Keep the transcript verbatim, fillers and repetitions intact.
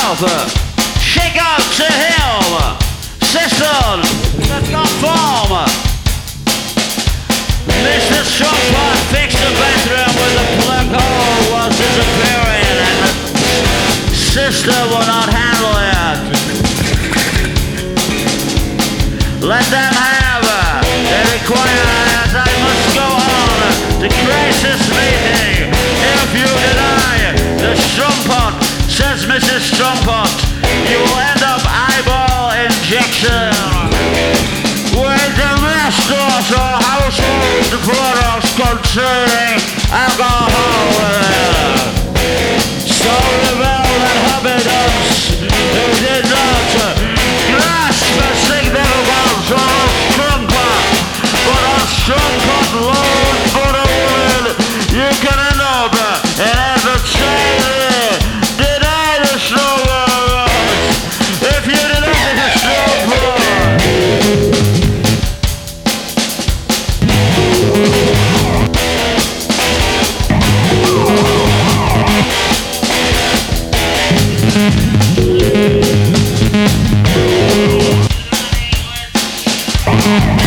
mouth. Shake up to him. System, let's conform. Mister Strumpot fixed the bathroom where the plug hole was disappearing, and the sister will not handle it. Let them have it. They require as I must go on to crisis meeting. If you deny the Strumpot, says Missus Strumpot, you will end up eyeball injection. With the restaurants or household products containing alcohol. So rebel and habitants who did not grasp the significance of Strumpot, but a Strumpot load for the win, you can end up in advertising. Deny the Strumpot if you deny the Strumpot. We'll be right back.